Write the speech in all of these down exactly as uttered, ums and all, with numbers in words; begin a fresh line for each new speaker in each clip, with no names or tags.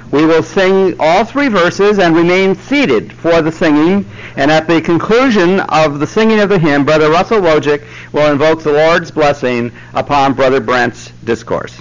We will sing all three verses and remain seated for the singing, and at the conclusion of the singing of the hymn, Brother Russell Wojcik will invoke the Lord's blessing upon Brother Brent's discourse.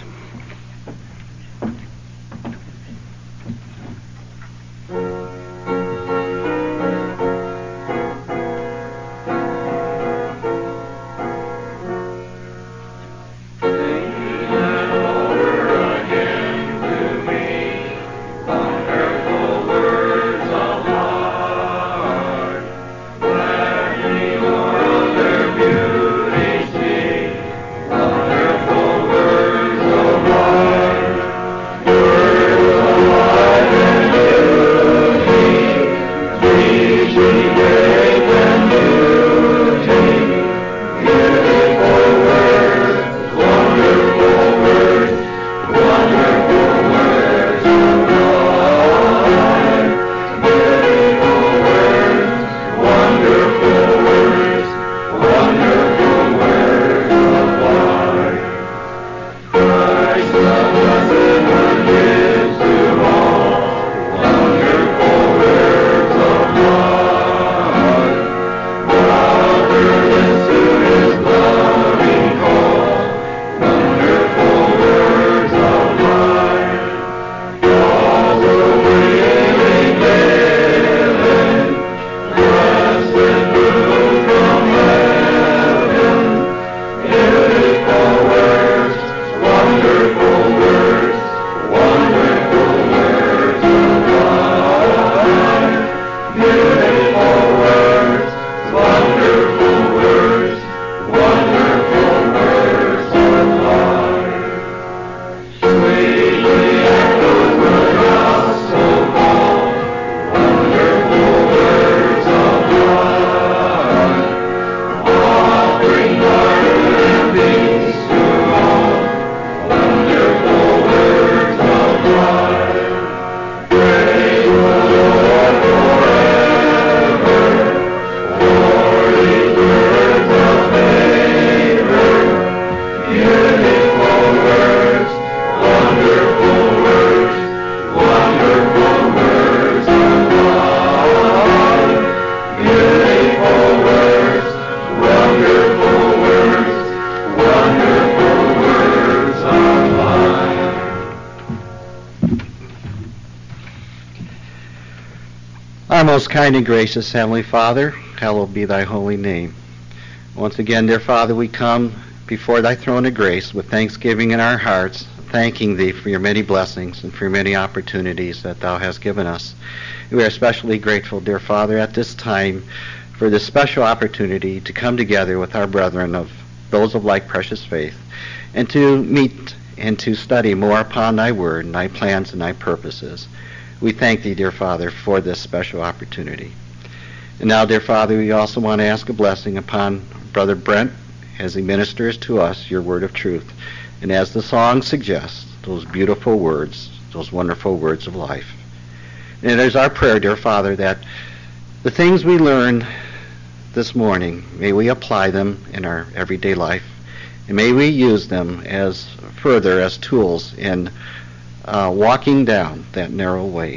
Our most kind and gracious Heavenly Father, hallowed be thy holy name. Once again, dear Father, we come before thy throne of grace with thanksgiving in our hearts, thanking thee for your many blessings and for your many opportunities that thou hast given us. We are especially grateful, dear Father, at this time for this special opportunity to come together with our brethren of those of like precious faith and to meet and to study more upon thy word and thy plans and thy purposes. We thank thee, dear Father, for this special opportunity. And now, dear Father, we also want to ask a blessing upon Brother Brent as he ministers to us your word of truth. And as the song suggests, those beautiful words, those wonderful words of life. And it is our prayer, dear Father, that the things we learn this morning, may we apply them in our everyday life, and may we use them as further as tools in uh, walking down that narrow way.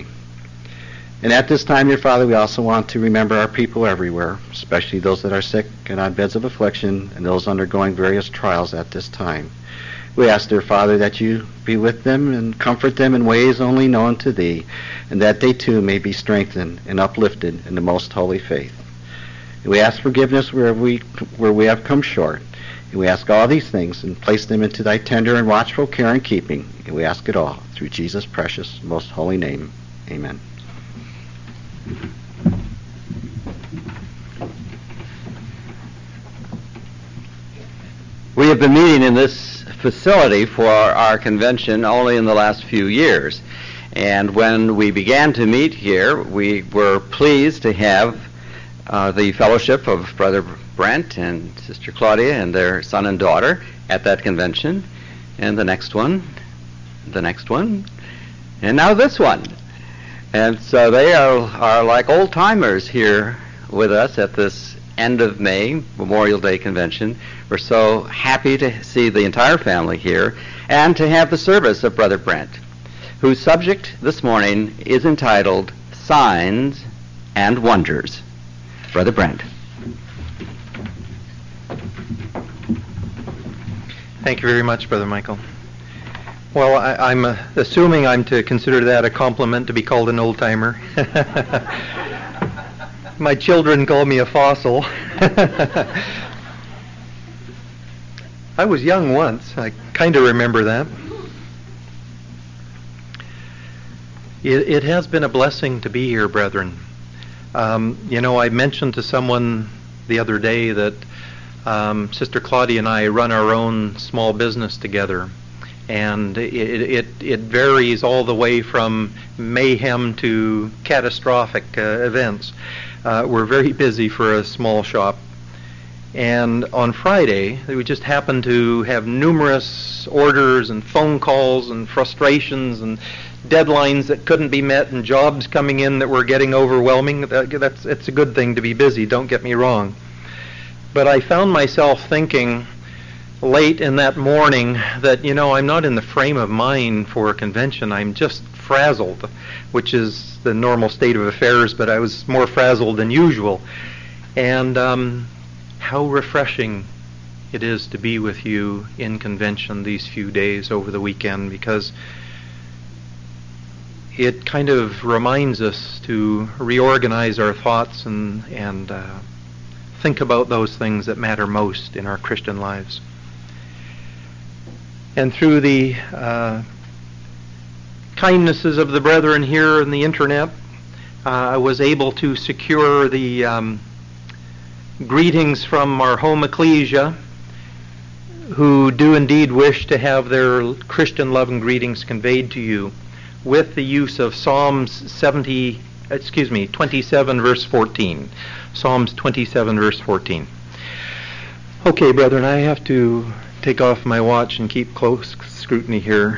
And at this time, dear Father, we also want to remember our people everywhere, especially those that are sick and on beds of affliction and those undergoing various trials at this time. We ask, dear Father, that you be with them and comfort them in ways only known to thee, and that they too may be strengthened and uplifted in the most holy faith. And we ask forgiveness where we where we have come short. And we ask all these things and place them into thy tender and watchful care and keeping. And we ask it all through Jesus' precious, most holy name. Amen.
We have been meeting in this facility for our convention only in the last few years. And when we began to meet here, we were pleased to have uh, the fellowship of Brother Brent and Sister Claudia and their son and daughter at that convention. And the next one, the next one, and now this one. And so they are, are like old-timers here with us at this end of May Memorial Day convention. We're so happy to see the entire family here and to have the service of Brother Brent. whose subject this morning is entitled Signs and Wonders. Brother Brent.
Thank you very much, Brother Michael. Well, I, I'm uh, assuming I'm to consider that a compliment to be called an old-timer. My children call me a fossil. I was young once. I kind of remember that. It, it has been a blessing to be here, brethren. Um, you know, I mentioned to someone the other day that um, Sister Claudia and I run our own small business together. And it, it, it varies all the way from mayhem to catastrophic uh, events. Uh, we're very busy for a small shop. And on Friday, we just happened to have numerous orders and phone calls and frustrations and deadlines that couldn't be met and jobs coming in that were getting overwhelming. That, that's, it's a good thing to be busy, don't get me wrong. But I found myself thinking late in that morning that, you know, I'm not in the frame of mind for a convention. I'm just frazzled, which is the normal state of affairs, but I was more frazzled than usual. And um, how refreshing it is to be with you in convention these few days over the weekend, because it kind of reminds us to reorganize our thoughts and, and uh, think about those things that matter most in our Christian lives. And through the uh, kindnesses of the brethren here on the internet, uh, I was able to secure the um, greetings from our home ecclesia, who do indeed wish to have their Christian love and greetings conveyed to you with the use of Psalms seventy, excuse me, twenty-seven verse fourteen. Psalms twenty-seven verse fourteen. Okay, brethren, I have to take off my watch and keep close scrutiny here.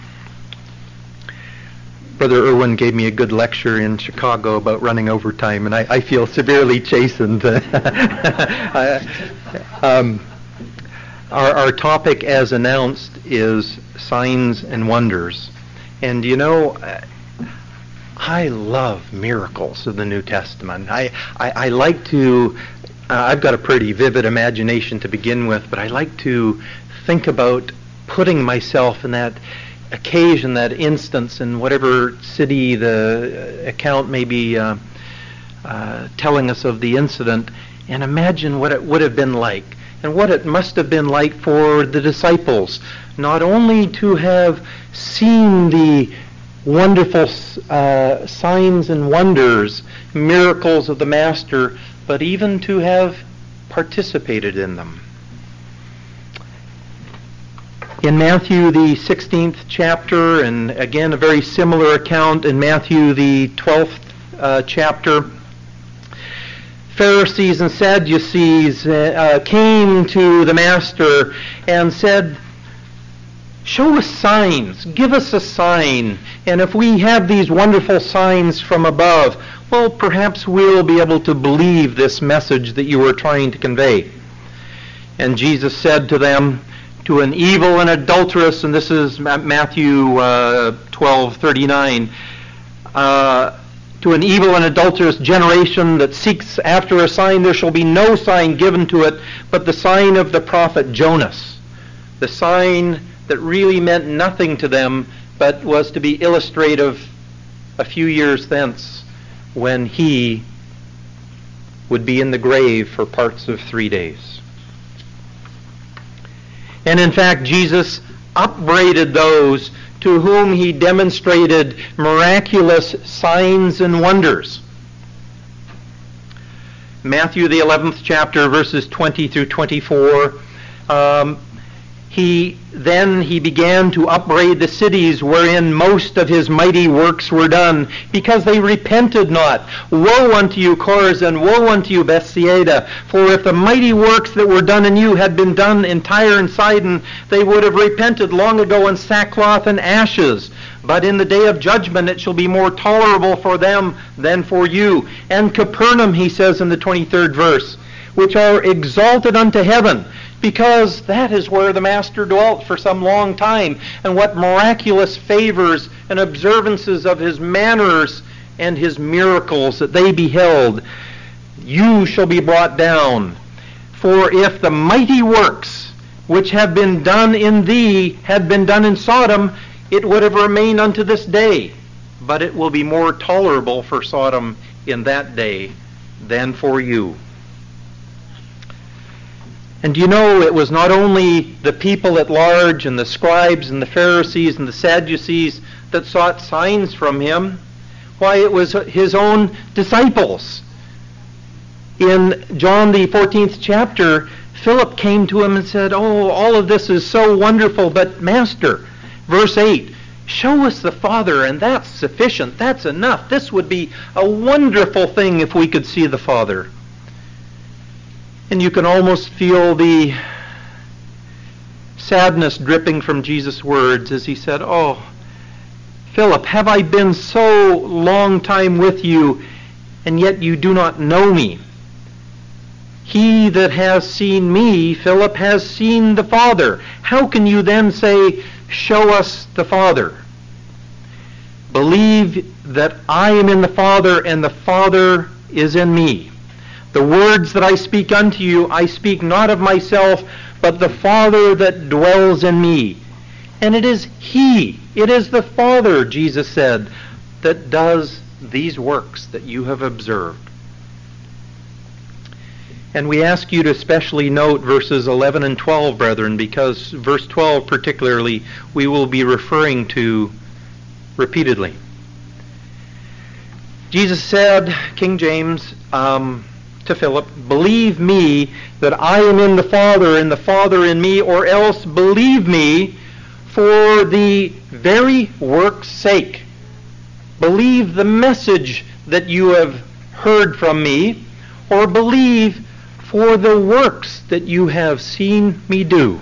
Brother Irwin gave me a good lecture in Chicago about running overtime, and I, I feel severely chastened. I, um, our, our topic, as announced, is signs and wonders. And you know, I love miracles of the New Testament. I, I, I like to Uh, I've got a pretty vivid imagination to begin with, but I like to think about putting myself in that occasion, that instance, in whatever city the account may be uh, uh, telling us of the incident, and imagine what it would have been like, and what it must have been like for the disciples, not only to have seen the wonderful uh, signs and wonders, miracles of the Master, but even to have participated in them. In Matthew the sixteenth chapter, and again a very similar account in Matthew the twelfth uh, chapter, Pharisees and Sadducees uh, came to the Master and said, "Show us signs, give us a sign, and if we have these wonderful signs from above, well, perhaps we'll be able to believe this message that you were trying to convey." And Jesus said to them, to an evil and adulterous, and this is Matthew uh, twelve thirty-nine, uh, to an evil and adulterous generation that seeks after a sign, there shall be no sign given to it but the sign of the prophet Jonas, the sign that really meant nothing to them, but was to be illustrative a few years thence, when he would be in the grave for parts of three days. And in fact, Jesus upbraided those to whom he demonstrated miraculous signs and wonders. Matthew the eleventh chapter, verses twenty through twenty-four, um, He then he began to upbraid the cities wherein most of his mighty works were done, because they repented not. Woe unto you, Chorazin! Woe unto you, Bethsaida! For if the mighty works that were done in you had been done in Tyre and Sidon, they would have repented long ago in sackcloth and ashes. But in the day of judgment it shall be more tolerable for them than for you. And Capernaum, he says in the twenty-third verse, which are exalted unto heaven, because that is where the Master dwelt for some long time, and what miraculous favors and observances of his manners and his miracles that they beheld. You shall be brought down. For if the mighty works which have been done in thee had been done in Sodom, it would have remained unto this day. But it will be more tolerable for Sodom in that day than for you. And you know, it was not only the people at large and the scribes and the Pharisees and the Sadducees that sought signs from him. Why, it was his own disciples. In John the fourteenth chapter, Philip came to him and said, "Oh, all of this is so wonderful, but Master," verse eight, "show us the Father, and that's sufficient. That's enough. This would be a wonderful thing if we could see the Father." And you can almost feel the sadness dripping from Jesus' words as he said, "Oh, Philip, have I been so long time with you, and yet you do not know me? He that has seen me, Philip, has seen the Father. How can you then say, 'Show us the Father'? Believe that I am in the Father, and the Father is in me. The words that I speak unto you, I speak not of myself, but the Father that dwells in me. And it is He, it is the Father," Jesus said, "that does these works that you have observed." And we ask you to especially note verses eleven and twelve, brethren, because verse twelve particularly we will be referring to repeatedly. Jesus said, King James, um, to Philip, "Believe me that I am in the Father and the Father in me, or else believe me for the very work's sake." Believe the message that you have heard from me, or believe for the works that you have seen me do.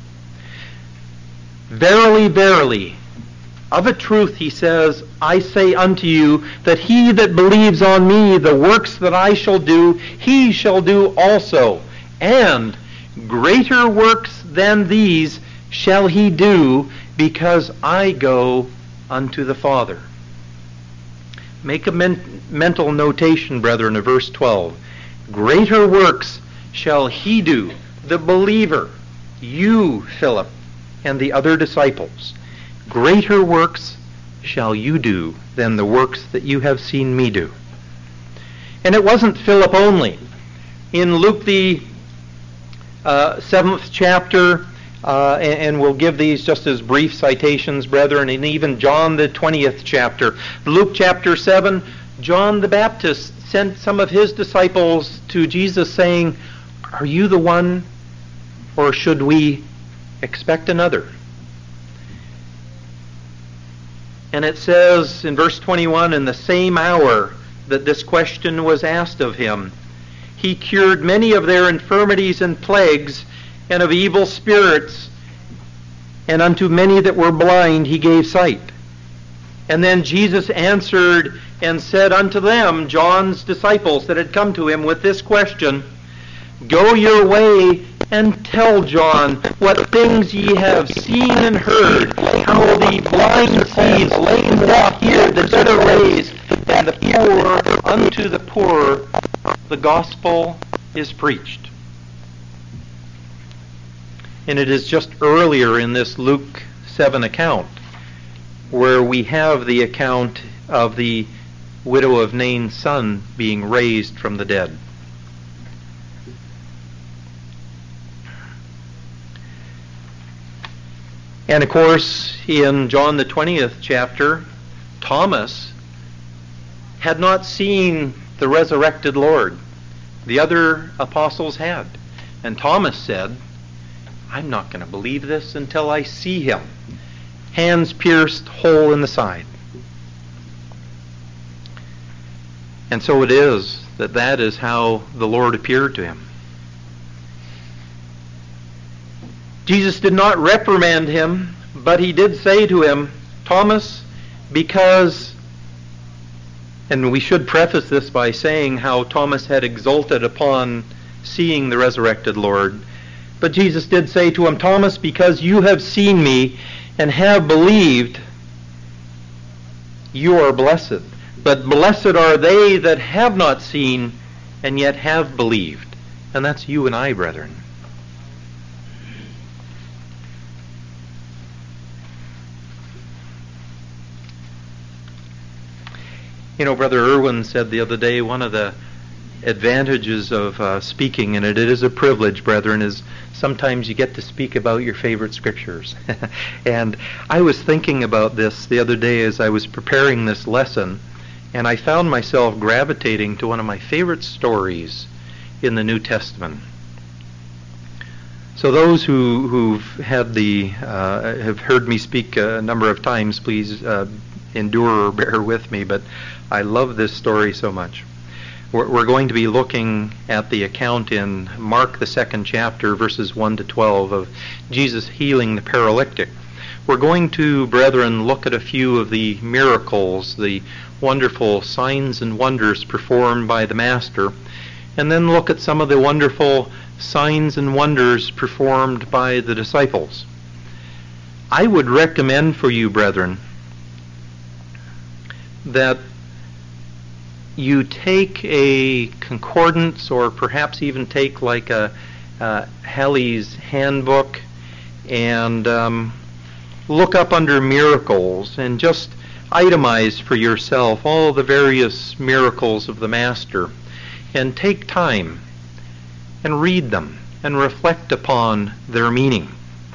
"Verily, verily, of a truth," he says, "I say unto you, that he that believes on me, the works that I shall do, he shall do also. And greater works than these shall he do, because I go unto the Father." Make a men- mental notation, brethren, of verse twelve. Greater works shall he do, the believer, you, Philip, and the other disciples. Greater works shall you do than the works that you have seen me do. And it wasn't Philip only. In Luke the uh, seventh chapter, uh, and, and we'll give these just as brief citations, brethren, and even John the twentieth chapter. Luke chapter seven, John the Baptist sent some of his disciples to Jesus saying, "Are you the one, or should we expect another?" And it says in verse twenty-one, "In the same hour that this question was asked of him, he cured many of their infirmities and plagues, and of evil spirits, and unto many that were blind he gave sight. And then Jesus answered and said unto them," John's disciples that had come to him with this question, "Go your way and tell John what things ye have seen and heard, how the blind see, the lame walk, hear, the dead are raised, and the poor unto the poor the gospel is preached." And it is just earlier in this Luke seven account where we have the account of the widow of Nain's son being raised from the dead. And of course, in John the twentieth chapter, Thomas had not seen the resurrected Lord. The other apostles had. And Thomas said, "I'm not going to believe this until I see him. Hands pierced, hole in the side." And so it is that that is how the Lord appeared to him. Jesus did not reprimand him, but he did say to him, "Thomas, because," and we should preface this by saying how Thomas had exulted upon seeing the resurrected Lord, But Jesus did say to him, Thomas, because you have seen me and have believed, you are blessed. But blessed are they that have not seen and yet have believed. And that's you and I, brethren. You know, Brother Irwin said the other day, one of the advantages of uh, speaking, and it is a privilege, brethren, is sometimes you get to speak about your favorite scriptures. And I was thinking about this the other day as I was preparing this lesson, and I found myself gravitating to one of my favorite stories in the New Testament. So those who, who've had the, uh, have heard me speak a number of times, please uh, endure or bear with me, but I love this story so much. We're, we're going to be looking at the account in Mark, the second chapter, verses one to twelve, of Jesus healing the paralytic. We're going to, brethren, look at a few of the miracles, the wonderful signs and wonders performed by the Master, and then look at some of the wonderful signs and wonders performed by the disciples. I would recommend for you, brethren, that you take a concordance, or perhaps even take like a uh, Halley's Handbook, and um, look up under miracles and just itemize for yourself all the various miracles of the Master, and take time and read them and reflect upon their meaning.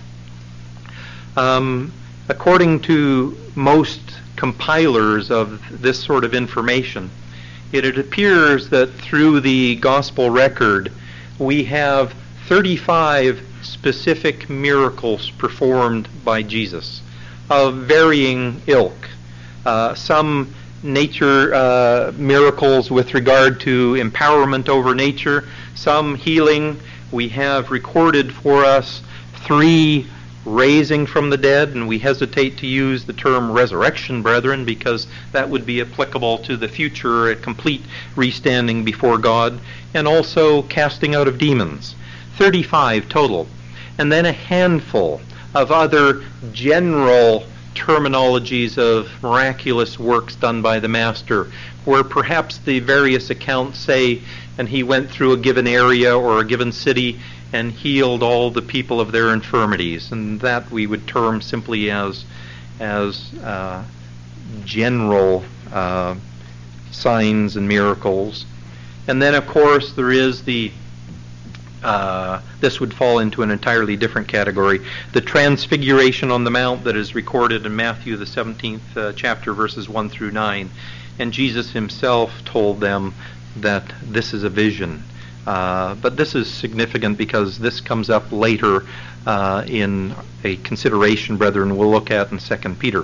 Um, according to most compilers of this sort of information, it, it appears that through the gospel record we have thirty-five specific miracles performed by Jesus of varying ilk. Uh, some nature uh, miracles with regard to empowerment over nature, some healing. We have recorded for us three raising from the dead, and we hesitate to use the term resurrection, brethren, because that would be applicable to the future, a complete restanding before God, and also casting out of demons. thirty-five total. And then a handful of other general terminologies of miraculous works done by the Master, where perhaps the various accounts say, and he went through a given area or a given city and healed all the people of their infirmities, and that we would term simply as as uh, general uh, signs and miracles. And then, of course, there is the uh, this would fall into an entirely different category, the transfiguration on the mount that is recorded in Matthew the seventeenth uh, chapter, verses one through nine. And Jesus himself told them that this is a vision. Uh, but this is significant because this comes up later uh, in a consideration, brethren, we'll look at in Second Peter.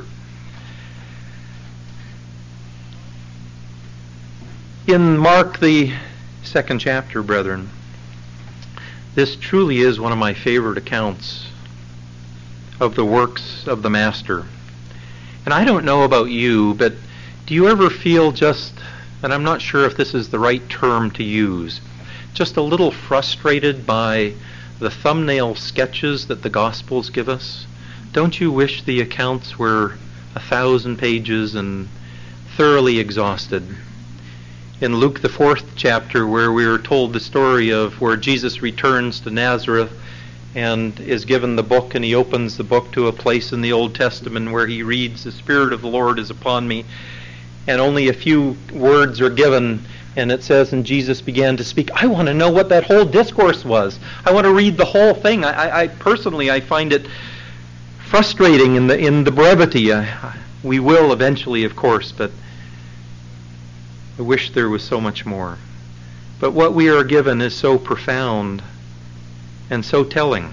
In Mark, the second chapter, brethren, this truly is one of my favorite accounts of the works of the Master. And I don't know about you, but do you ever feel just, and I'm not sure if this is the right term to use, just a little frustrated by the thumbnail sketches that the Gospels give us? Don't you wish the accounts were a thousand pages and thoroughly exhausted? In Luke the fourth chapter, where we are told the story of where Jesus returns to Nazareth and is given the book, and he opens the book to a place in the Old Testament where he reads, "The Spirit of the Lord is upon me," and only a few words are given, and it says, and Jesus began to speak. I want to know what that whole discourse was. I want to read the whole thing. I, I, I personally, I find it frustrating in the in the brevity. Uh, we will eventually, of course, but I wish there was so much more. But what we are given is so profound and so telling.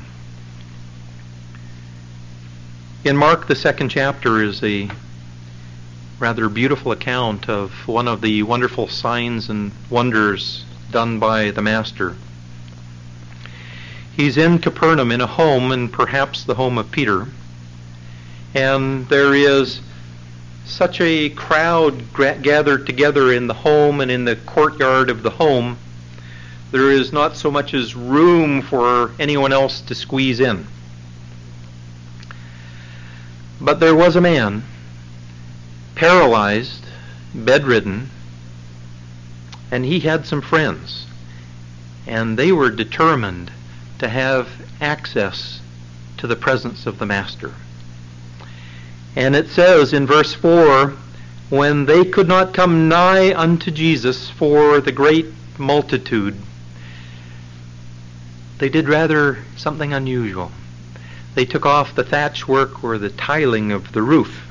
In Mark, the second chapter, is a rather beautiful account of one of the wonderful signs and wonders done by the Master. He's in Capernaum in a home, and perhaps the home of Peter, and there is such a crowd gathered together in the home and in the courtyard of the home there is not so much as room for anyone else to squeeze in. But there was a man, paralyzed, bedridden, and he had some friends, and they were determined to have access to the presence of the Master. And it says in verse four, when they could not come nigh unto Jesus for the great multitude, they did rather something unusual. They took off the thatch work or the tiling of the roof.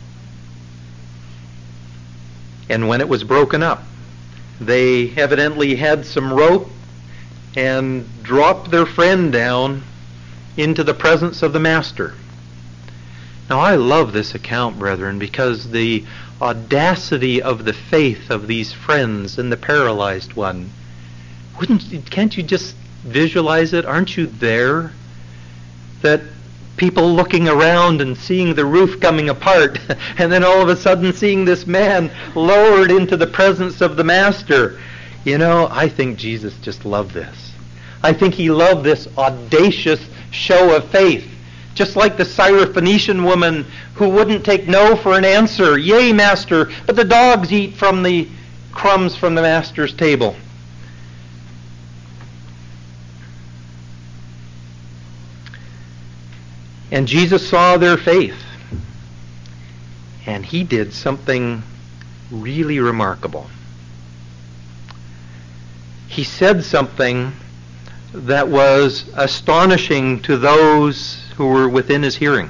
And when it was broken up, they evidently had some rope and dropped their friend down into the presence of the Master. Now, I love this account, brethren, because the audacity of the faith of these friends and the paralyzed one, wouldn't can't you just visualize it? Aren't you there? That people looking around and seeing the roof coming apart, and then all of a sudden seeing this man lowered into the presence of the Master. You know, I think Jesus just loved this. I think he loved this audacious show of faith. Just like the Syrophoenician woman who wouldn't take no for an answer. Yea, Master, but the dogs eat from the crumbs from the Master's table. And Jesus saw their faith. And he did something really remarkable. He said something that was astonishing to those who were within his hearing.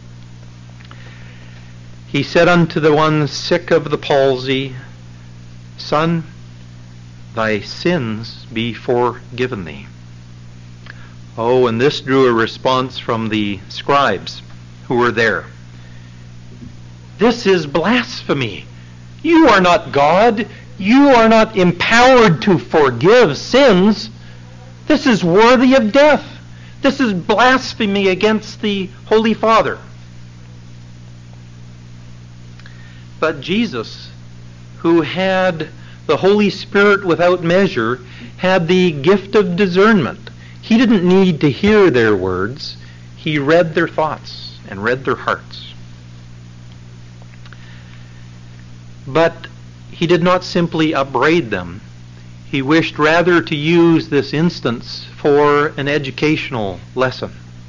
He said unto the one sick of the palsy, Son, thy sins be forgiven thee. Oh, and this drew a response from the scribes who were there. This is blasphemy. You are not God. You are not empowered to forgive sins. This is worthy of death. This is blasphemy against the Holy Father. But Jesus, who had the Holy Spirit without measure, had the gift of discernment. He didn't need to hear their words. He read their thoughts and read their hearts. But he did not simply upbraid them. He wished rather to use this instance for an educational lesson.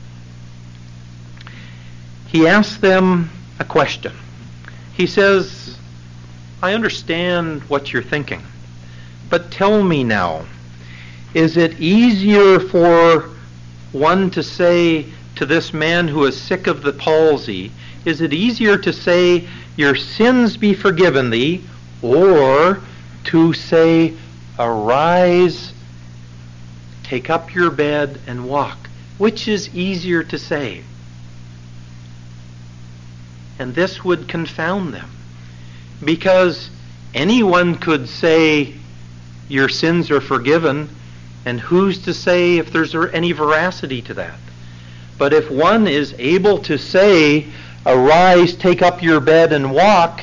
He asked them a question. He says, I understand what you're thinking, but tell me now, is it easier for one to say to this man who is sick of the palsy, is it easier to say, your sins be forgiven thee, or to say, arise, take up your bed and walk? Which is easier to say? And this would confound them, because anyone could say your sins are forgiven, and who's to say if there's any veracity to that? But if one is able to say, arise, take up your bed and walk,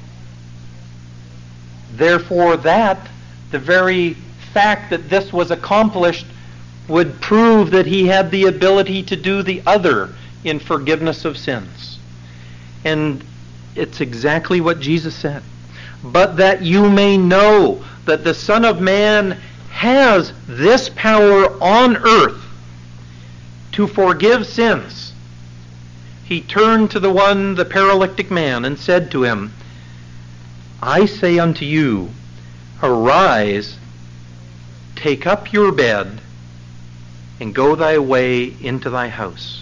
therefore that, the very fact that this was accomplished, would prove that he had the ability to do the other in forgiveness of sins. And it's exactly what Jesus said. But that you may know that the Son of Man has this power on earth to forgive sins. He turned to the one, the paralytic man, and said to him, I say unto you, arise, take up your bed, and go thy way into thy house.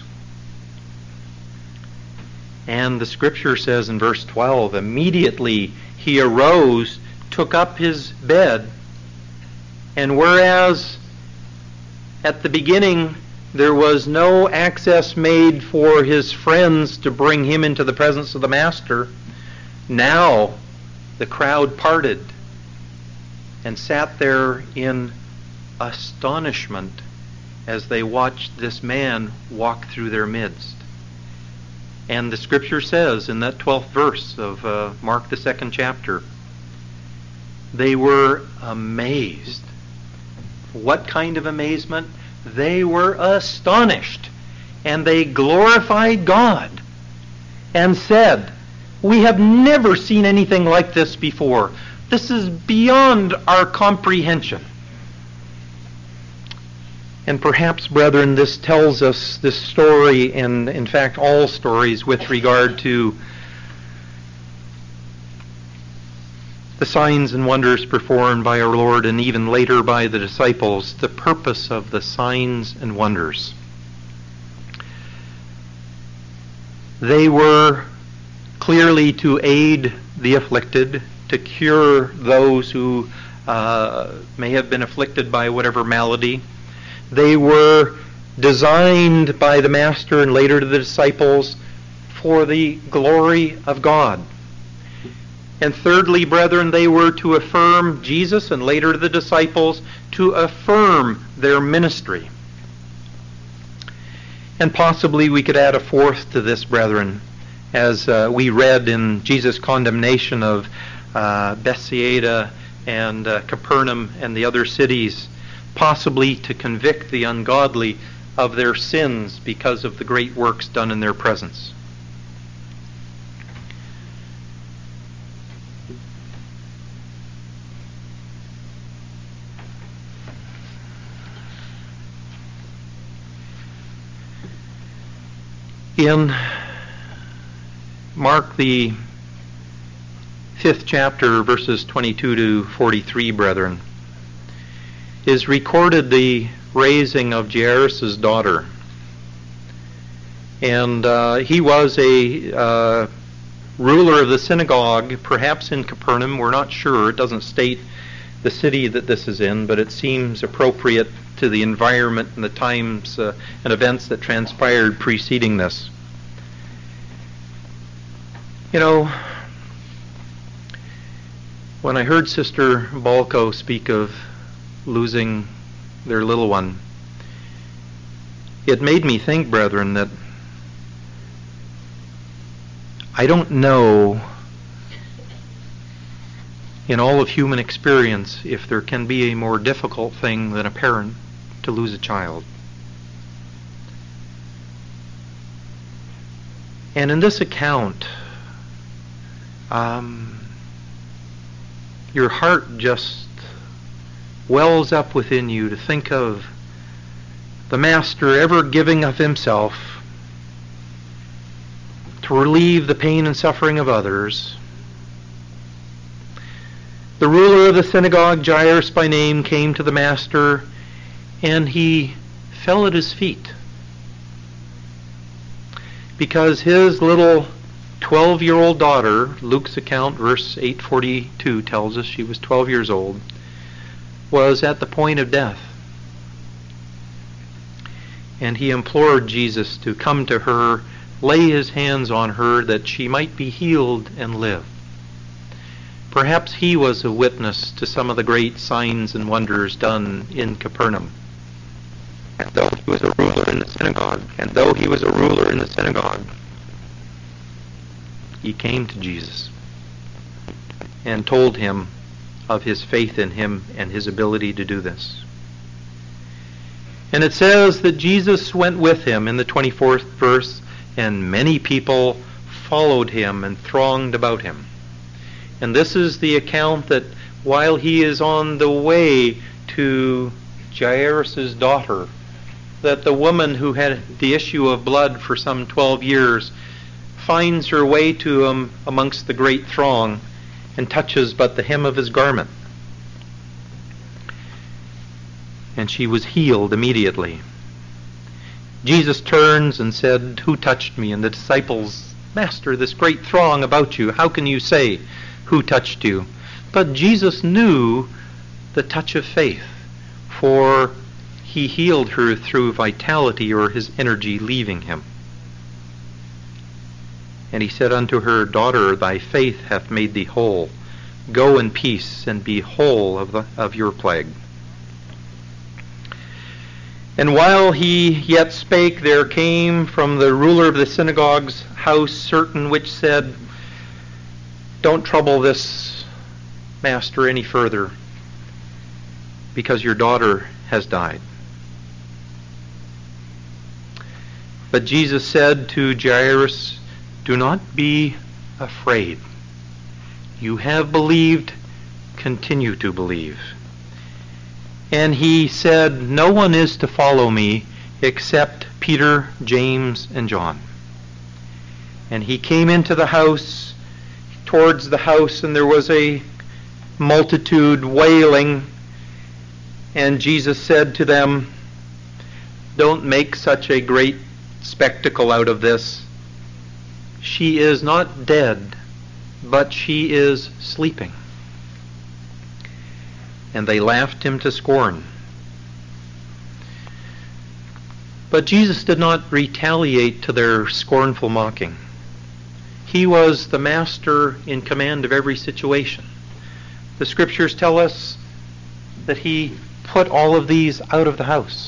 And the scripture says in verse twelve, immediately he arose, took up his bed, and whereas at the beginning there was no access made for his friends to bring him into the presence of the Master, now the crowd parted and sat there in astonishment as they watched this man walk through their midst. And the scripture says in that twelfth verse of uh, Mark the second chapter, they were amazed What kind of amazement? They were astonished, and they glorified God and said, "We have never seen anything like this before. This is beyond our comprehension." And perhaps, brethren, this tells us this story, and in fact all stories with regard to the signs and wonders performed by our Lord and even later by the disciples, the purpose of the signs and wonders. They were clearly to aid the afflicted, to cure those who uh, may have been afflicted by whatever malady. They were designed by the Master and later to the disciples for the glory of God. And thirdly, brethren, they were to affirm Jesus and later to the disciples to affirm their ministry. And possibly we could add a fourth to this, brethren, as uh, we read in Jesus' condemnation of uh, Bethsaida and uh, Capernaum and the other cities, possibly to convict the ungodly of their sins because of the great works done in their presence. In Mark, the fifth chapter, verses twenty-two to forty-three, brethren, is recorded the raising of Jairus' daughter. And uh, he was a uh, ruler of the synagogue, perhaps in Capernaum. We're not sure. It doesn't state the city that this is in, but it seems appropriate to the environment and the times uh, and events that transpired preceding this. You know, when I heard Sister Balco speak of losing their little one, it made me think, brethren, that I don't know in all of human experience if there can be a more difficult thing than a parent to lose a child. And in this account, um, your heart just wells up within you to think of the Master ever giving of himself to relieve the pain and suffering of others. The ruler of the synagogue, Jairus by name, came to the Master, and he fell at his feet because his little twelve-year-old daughter, Luke's account, verse eight forty-two, tells us she was twelve years old, was at the point of death. And he implored Jesus to come to her, lay his hands on her, that she might be healed and live. Perhaps he was a witness to some of the great signs and wonders done in Capernaum. And though he was a ruler in the synagogue, and though he was a ruler in the synagogue, he came to Jesus and told him of his faith in him and his ability to do this. And it says that Jesus went with him in the twenty-fourth verse, and many people followed him and thronged about him. And this is the account that while he is on the way to Jairus' daughter, that the woman who had the issue of blood for some twelve years finds her way to him amongst the great throng and touches but the hem of his garment. And she was healed immediately. Jesus turns and said, "Who touched me?" And the disciples, "Master, this great throng about you, how can you say, 'Who touched you?'" But Jesus knew the touch of faith, for he healed her through vitality, or his energy leaving him. And he said unto her, "Daughter, thy faith hath made thee whole. Go in peace, and be whole of, the, of your plague." And while he yet spake, there came from the ruler of the synagogue's house certain which said, "Don't trouble this Master any further, because your daughter has died. But Jesus said to Jairus, "Do not be afraid. You have believed, continue to believe." And he said, "No one is to follow me except Peter, James, and John." And he came into the house, towards the house, and there was a multitude wailing. And Jesus said to them, "Don't make such a great spectacle out of this. She is not dead, but she is sleeping." And they laughed him to scorn. But Jesus did not retaliate to their scornful mocking. He was the master in command of every situation. The scriptures tell us that he put all of these out of the house.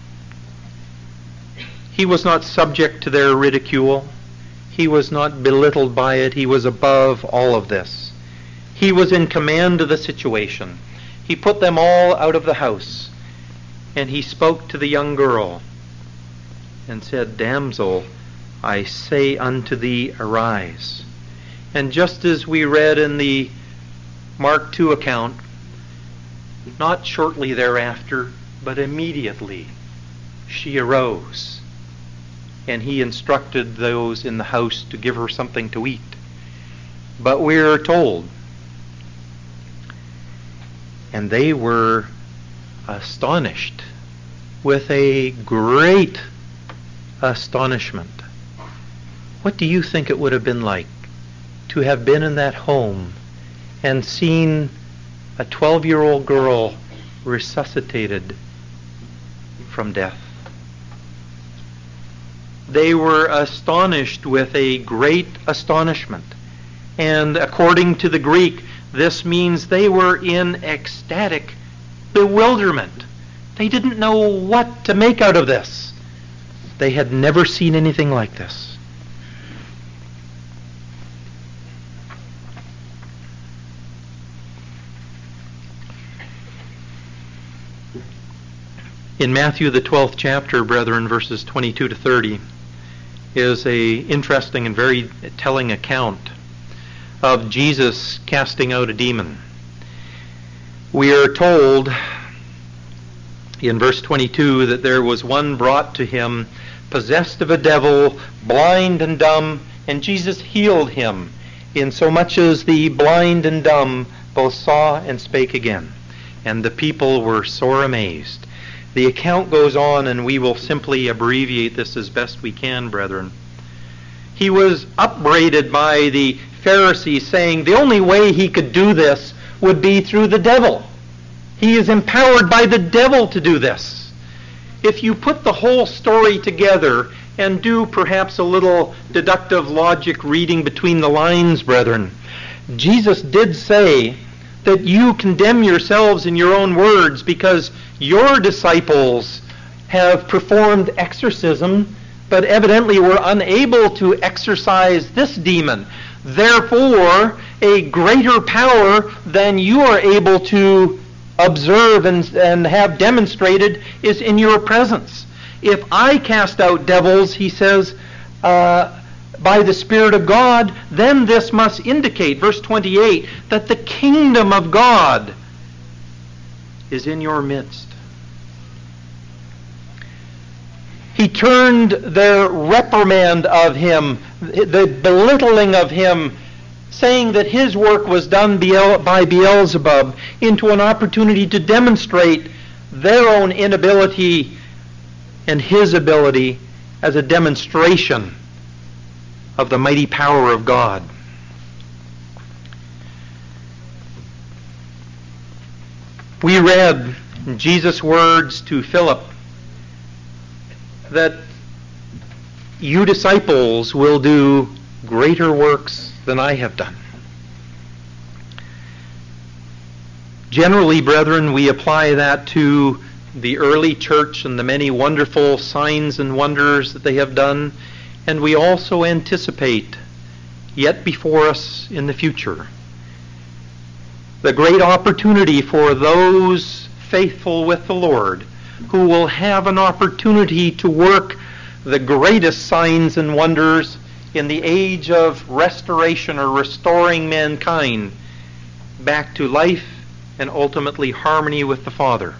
He was not subject to their ridicule. He was not belittled by it. He was above all of this. He was in command of the situation. He put them all out of the house. And he spoke to the young girl and said, "Damsel, I say unto thee, arise." And just as we read in the Mark two account, not shortly thereafter, but immediately, she arose. And he instructed those in the house to give her something to eat. But we are told, and they were astonished with a great astonishment. What do you think it would have been like to have been in that home and seen a twelve-year-old girl resuscitated from death? They were astonished with a great astonishment. And according to the Greek, this means they were in ecstatic bewilderment. They didn't know what to make out of this. They had never seen anything like this. In Matthew, the twelfth chapter, brethren, verses twenty-two to thirty, is a interesting and very telling account of Jesus casting out a demon. We are told in verse twenty-two that there was one brought to him possessed of a devil, blind and dumb, and Jesus healed him, insomuch as the blind and dumb both saw and spake again. And the people were sore amazed. The account goes on, and we will simply abbreviate this as best we can, brethren. He was upbraided by the Pharisees, saying the only way he could do this would be through the devil. He is empowered by the devil to do this. If you put the whole story together and do perhaps a little deductive logic reading between the lines, brethren, Jesus did say that you condemn yourselves in your own words because your disciples have performed exorcism, but evidently were unable to exorcise this demon. Therefore, a greater power than you are able to observe and, and have demonstrated is in your presence. If I cast out devils, he says, uh, by the Spirit of God, then this must indicate, verse twenty-eight, that the kingdom of God is in your midst. He turned their reprimand of him, the belittling of him, saying that his work was done by Beelzebub, into an opportunity to demonstrate their own inability and his ability as a demonstration of the mighty power of God. We read in Jesus' words to Philip that you disciples will do greater works than I have done. Generally, brethren, we apply that to the early church and the many wonderful signs and wonders that they have done, and we also anticipate yet before us in the future the great opportunity for those faithful with the Lord, who will have an opportunity to work the greatest signs and wonders in the age of restoration or restoring mankind back to life and ultimately harmony with the Father.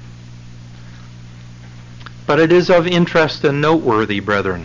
But it is of interest and noteworthy, brethren,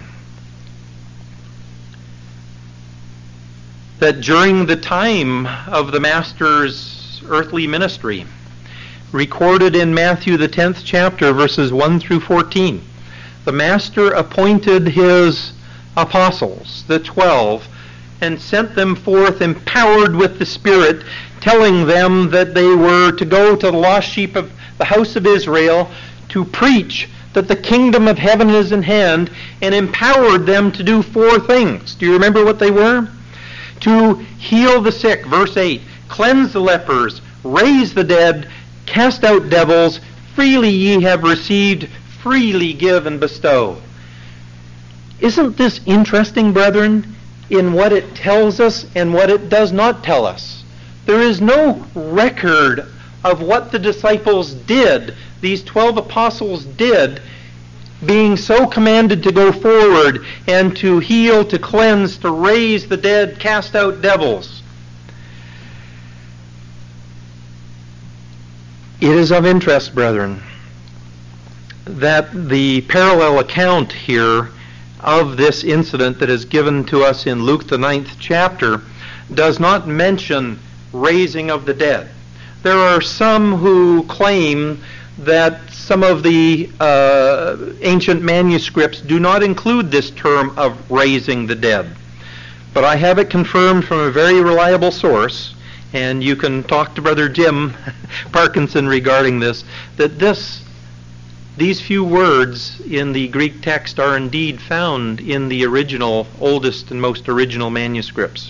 that during the time of the Master's earthly ministry, recorded in Matthew the tenth chapter, verses one through fourteen, the Master appointed his apostles, the twelve, and sent them forth empowered with the Spirit, telling them that they were to go to the lost sheep of the house of Israel to preach that the kingdom of heaven is in hand, and empowered them to do four things. Do you remember what they were? To heal the sick, verse eight, cleanse the lepers, raise the dead, cast out devils, freely ye have received, freely give and bestow. Isn't this interesting, brethren, in what it tells us and what it does not tell us? There is no record of what the disciples did, these twelve apostles did, being so commanded to go forward and to heal, to cleanse, to raise the dead, cast out devils. It is of interest, brethren, that the parallel account here of this incident that is given to us in Luke the ninth chapter does not mention raising of the dead. There are some who claim that some of the uh, ancient manuscripts do not include this term of raising the dead. But I have it confirmed from a very reliable source, and you can talk to Brother Jim Parkinson regarding this, that this these few words in the Greek text are indeed found in the original, oldest and most original manuscripts.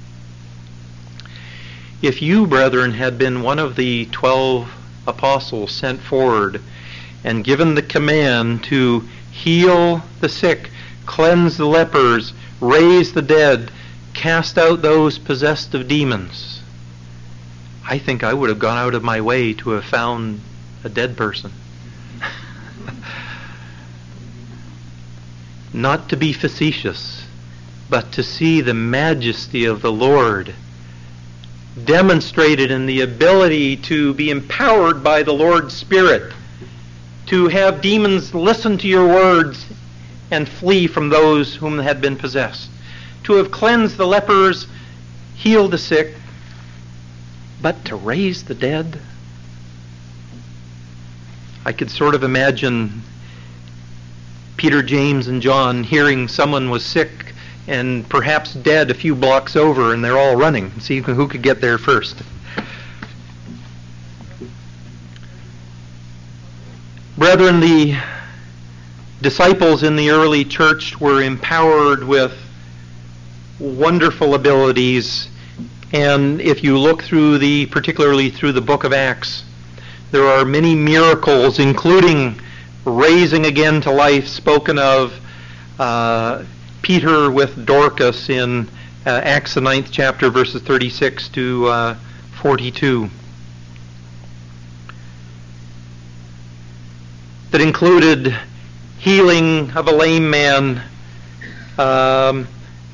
If you, brethren, had been one of the twelve apostles sent forward and given the command to heal the sick, cleanse the lepers, raise the dead, cast out those possessed of demons, I think I would have gone out of my way to have found a dead person. Not to be facetious, but to see the majesty of the Lord demonstrated in the ability to be empowered by the Lord's Spirit, to have demons listen to your words and flee from those whom had been possessed, to have cleansed the lepers, healed the sick, but to raise the dead. I could sort of imagine Peter, James, and John hearing someone was sick and perhaps dead a few blocks over, and they're all running and see who could get there first. Brethren, the disciples in the early church were empowered with wonderful abilities, and if you look through the, particularly through the book of Acts, there are many miracles, including raising again to life, spoken of uh, Peter with Dorcas in uh, Acts the ninth chapter, verses thirty-six to uh, forty-two. That included healing of a lame man, um,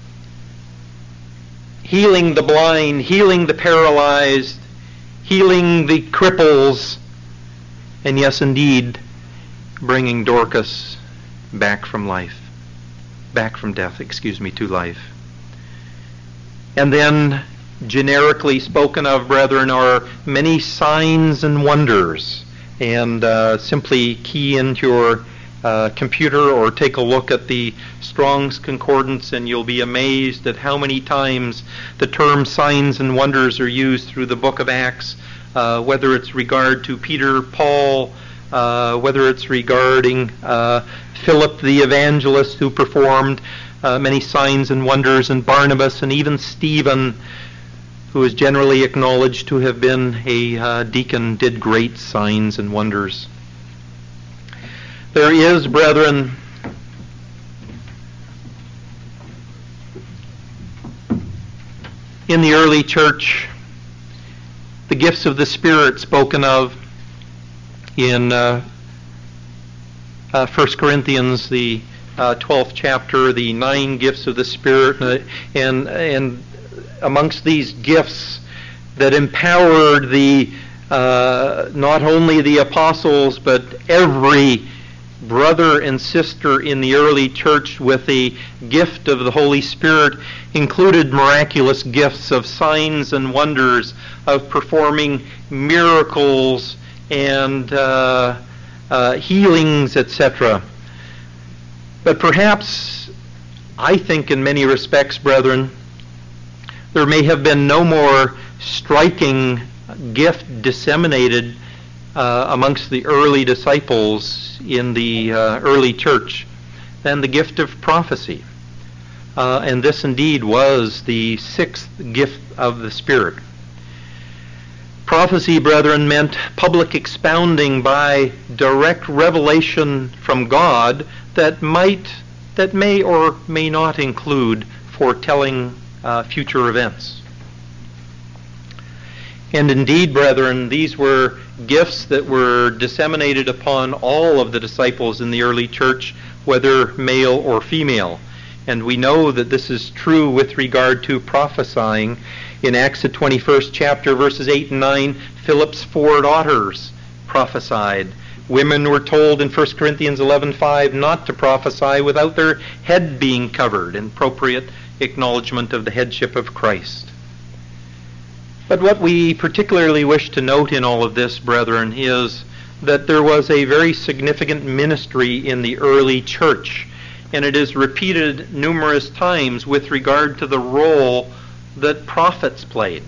healing the blind, healing the paralyzed, healing the cripples, and yes, indeed, bringing Dorcas back from life, back from death, excuse me, to life. And then, generically spoken of, brethren, are many signs and wonders. And uh, simply key into your uh, computer or take a look at the Strong's Concordance, and you'll be amazed at how many times the term signs and wonders are used through the book of Acts, uh, whether it's regard to Peter, Paul, Uh, whether it's regarding uh, Philip the evangelist who performed uh, many signs and wonders, and Barnabas, and even Stephen, who is generally acknowledged to have been a uh, deacon, did great signs and wonders. There is, brethren, in the early church, the gifts of the Spirit spoken of in uh, uh, First Corinthians, the uh, twelfth chapter, the nine gifts of the Spirit, uh, and and amongst these gifts that empowered the uh, not only the apostles but every brother and sister in the early church with the gift of the Holy Spirit included miraculous gifts of signs and wonders, of performing miracles and uh, uh, healings, et cetera. But perhaps, I think in many respects, brethren, there may have been no more striking gift disseminated uh, amongst the early disciples in the uh, early church than the gift of prophecy. Uh, and this indeed was the sixth gift of the Spirit. Prophecy, brethren, meant public expounding by direct revelation from God that might, that may or may not include foretelling uh, future events. And indeed, brethren, these were gifts that were disseminated upon all of the disciples in the early church, whether male or female. And we know that this is true with regard to prophesying. In Acts the twenty-first chapter, verses eight and nine, Philip's four daughters prophesied. Women were told in First Corinthians eleven five not to prophesy without their head being covered, in appropriate acknowledgement of the headship of Christ. But what we particularly wish to note in all of this, brethren, is that there was a very significant ministry in the early church, and it is repeated numerous times with regard to the role that prophets played.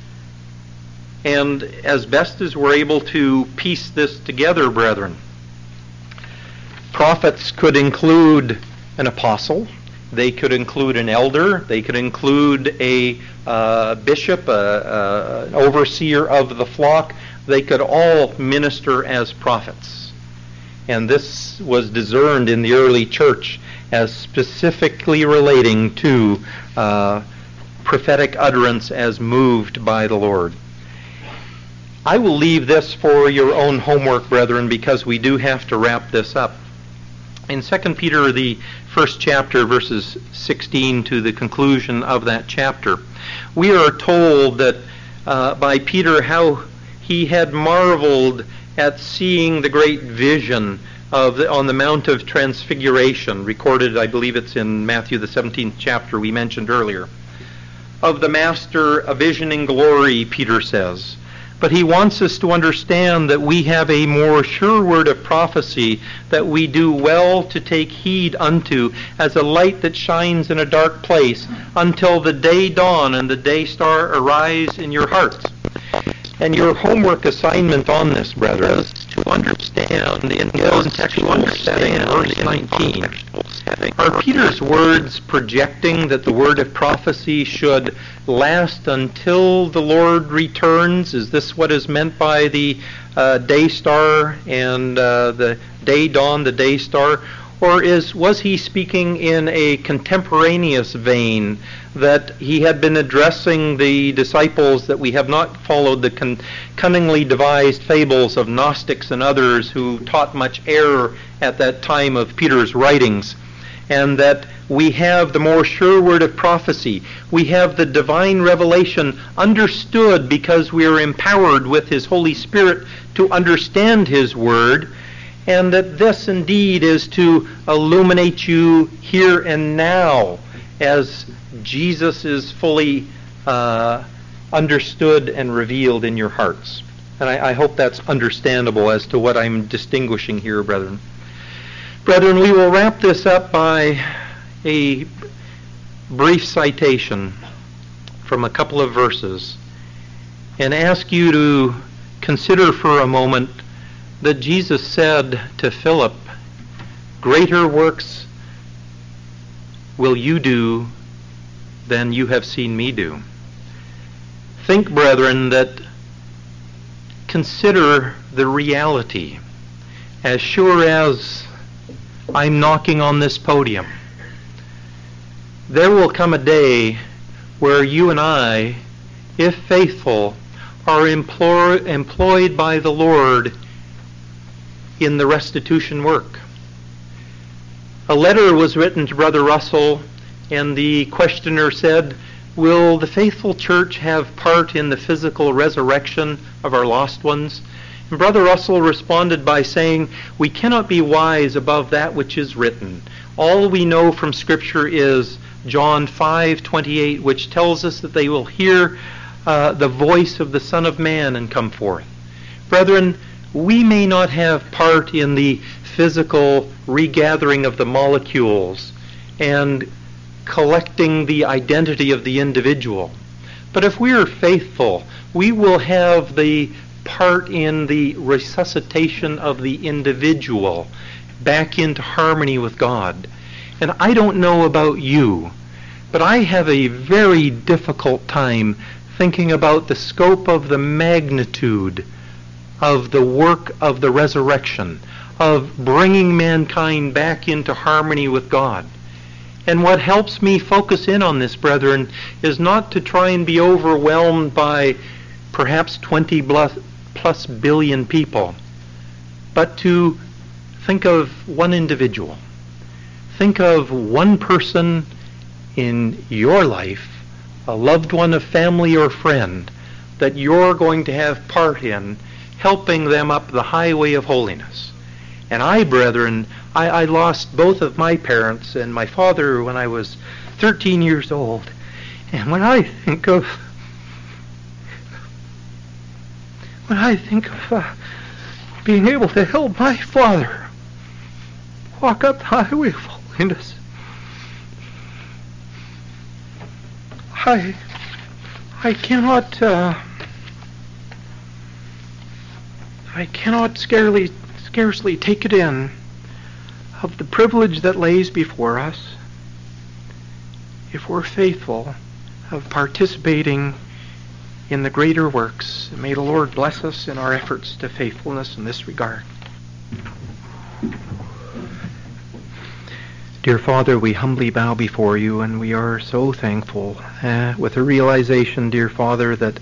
And as best as we're able to piece this together, brethren, prophets could include an apostle, they could include an elder, they could include a uh, bishop, a, a, an overseer of the flock. They could all minister as prophets. And this was discerned in the early church as specifically relating to uh, prophetic utterance as moved by the Lord. I will leave this for your own homework, brethren, because we do have to wrap this up. In Second Peter, the first chapter, verses sixteen to the conclusion of that chapter, we are told that uh, by Peter how he had marveled at seeing the great vision of the, on the Mount of Transfiguration, recorded, I believe it's in Matthew the seventeenth chapter we mentioned earlier, of the Master, a vision in glory, Peter says. But he wants us to understand that we have a more sure word of prophecy that we do well to take heed unto, as a light that shines in a dark place, until the day dawn and the day star arise in your hearts. And your homework assignment on this, brethren, is to understand in contextual setting, verse nineteen. Are Peter's words projecting that the word of prophecy should last until the Lord returns? Is this what is meant by the uh, day star and uh, the day dawn, the day star? Or is was he speaking in a contemporaneous vein, that he had been addressing the disciples, that we have not followed the con- cunningly devised fables of Gnostics and others who taught much error at that time of Peter's writings, and that we have the more sure word of prophecy. We have the divine revelation understood because we are empowered with his Holy Spirit to understand his word, and that this indeed is to illuminate you here and now as Jesus is fully uh, understood and revealed in your hearts. And I, I hope that's understandable as to what I'm distinguishing here, brethren. Brethren, we will wrap this up by a brief citation from a couple of verses and ask you to consider for a moment that Jesus said to Philip, "Greater works will you do than you have seen me do." Think, brethren, that consider the reality. As sure as I'm knocking on this podium, there will come a day where you and I, if faithful, are implore, employed by the Lord in the restitution work. A letter was written to Brother Russell, and the questioner said, "Will the faithful church have part in the physical resurrection of our lost ones?" And Brother Russell responded by saying, "We cannot be wise above that which is written. All we know from Scripture is John five twenty-eight, which tells us that they will hear uh, the voice of the Son of Man and come forth." Brethren, we may not have part in the physical regathering of the molecules and collecting the identity of the individual, but if we are faithful, we will have the part in the resuscitation of the individual back into harmony with God. And I don't know about you, but I have a very difficult time thinking about the scope of the magnitude of the work of the resurrection, of bringing mankind back into harmony with God. And what helps me focus in on this, brethren, is not to try and be overwhelmed by perhaps twenty plus, plus billion people, but to think of one individual. Think of one person in your life, a loved one, a family or friend, that you're going to have part in helping them up the highway of holiness. And I, brethren, I, I lost both of my parents and my father when I was thirteen years old. And when I think of when I think of uh, being able to help my father walk up the highway of holiness, I I cannot uh, I cannot scarcely scarcely take it in of the privilege that lays before us, if we're faithful, of participating in the greater works. May the Lord bless us in our efforts to faithfulness in this regard. Dear Father, we humbly bow before you, and we are so thankful uh, with a realization, dear Father, that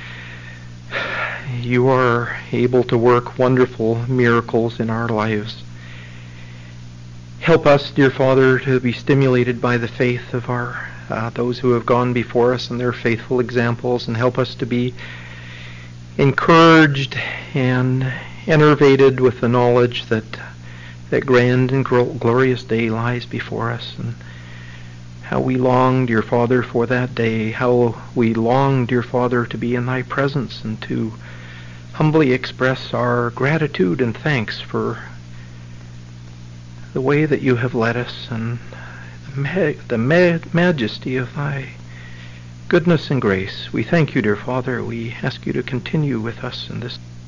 you are able to work wonderful miracles in our lives. Help us, dear Father, to be stimulated by the faith of our uh, those who have gone before us and their faithful examples, and help us to be encouraged and enervated with the knowledge that that grand and glorious day lies before us, and how we long, dear Father, for that day, how we long, dear Father, to be in thy presence and to humbly express our gratitude and thanks for the way that you have led us, and the, ma- the ma- majesty of thy goodness and grace. We thank you, dear Father. We ask you to continue with us in this